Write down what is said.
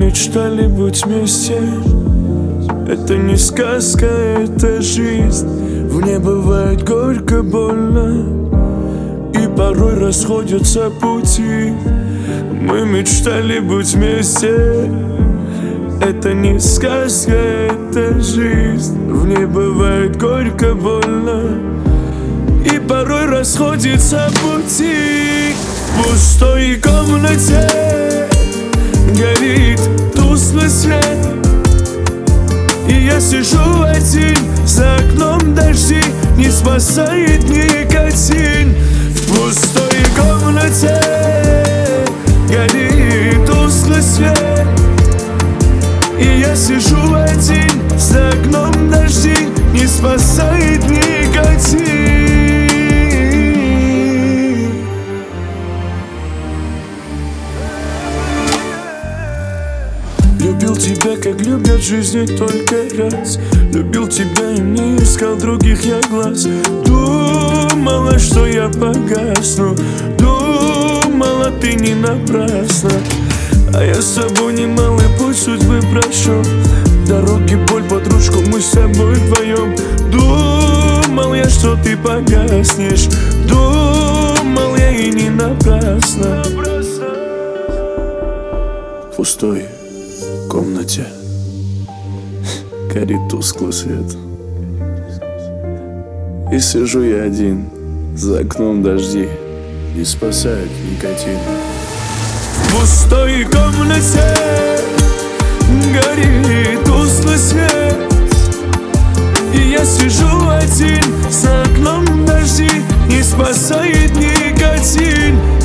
мечтали быть вместе. Это не сказка, это жизнь. В ней бывает горько, больно, и порой расходятся пути. Мы мечтали быть вместе. Это не сказка, это жизнь. В ней бывает горько, больно, и порой расходятся пути. В пустой комнате горит тусклый свет, и я сижу один, за окном дожди, не спасает никотин. В пустой комнате горит тусклый свет, и я сижу один, за окном дожди, не спасает никотин. Любил тебя, как любят в жизни только раз. Любил тебя и не искал других я глаз. Думала, что я погасну, думала, ты не напрасно. А я с собой немалый путь судьбы прошел. Дороги, боль, подружку, мы с тобой вдвоем. Думал я, что ты погаснешь, думал я и не напрасно. В пустой комнате горит тусклый свет, и сижу я один, за окном дожди, не спасает никотин. В пустой комнате горит тусклый свет, и я сижу один, за окном дожди, не спасает никотин.